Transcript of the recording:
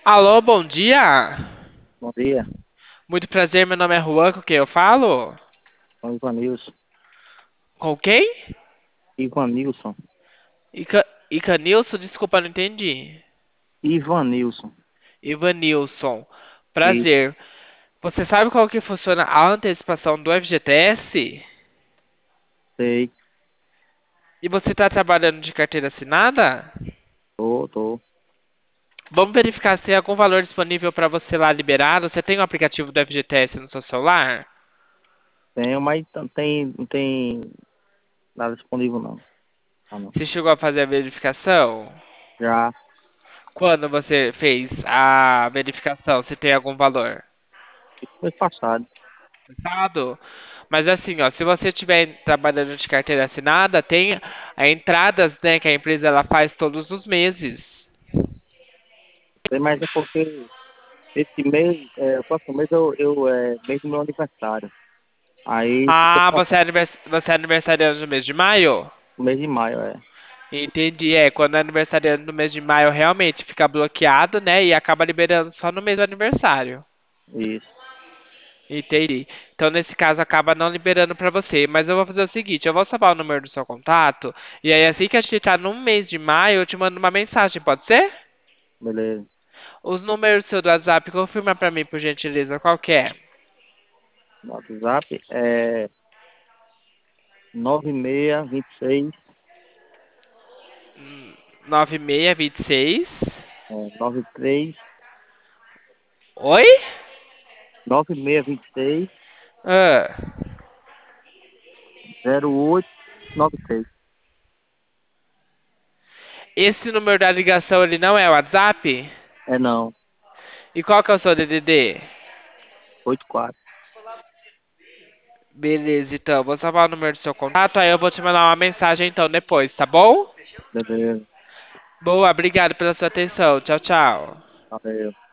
Alô, bom dia. Bom dia, Muito prazer, meu nome é Juan, com quem eu falo? sou Ivanilson. Com quem? Ivanilson. Icanilson, desculpa, não entendi. Ivanilson. Ivanilson, Isso, prazer. Você sabe como que funciona a antecipação do FGTS? sei. E você está trabalhando de carteira assinada? Tô. Vamos verificar se tem algum valor disponível para você lá liberado. Você tem o aplicativo do FGTS no seu celular? Tenho, mas não tem nada disponível não. Ah, não. Você chegou a fazer a verificação? Já Quando você fez a verificação, se tem algum valor? foi passado. Passado. Mas assim, ó, se você estiver trabalhando de carteira assinada, tem entradas, né, que a empresa ela faz todos os meses. Sei, mas é porque esse mês, o próximo mês mês do meu aniversário. Aí ficou Ah, pra você é aniversariante no mês de maio? o mês de maio, é. Entendi, é, quando é aniversariante no mês de maio, realmente fica bloqueado, né, e acaba liberando só no mês do aniversário. Isso, Entendi. Então, nesse caso, acaba não liberando pra você. Mas eu vou fazer o seguinte, eu vou salvar o número do seu contato, e aí assim que a gente tá no mês de maio, eu te mando uma mensagem, pode ser? beleza. Os números seu do WhatsApp, confirma pra mim, por gentileza, qual que é? No WhatsApp é 9626, 9626. 93, Oi? 9626, Ah, 0893. esse número da ligação, ele não é o WhatsApp? É não, E qual que é o seu DDD? 84. Beleza, então, vou salvar o número do seu contato, aí eu vou te mandar uma mensagem então depois, tá bom? Beleza. Boa, obrigado pela sua atenção. Tchau, tchau. Valeu.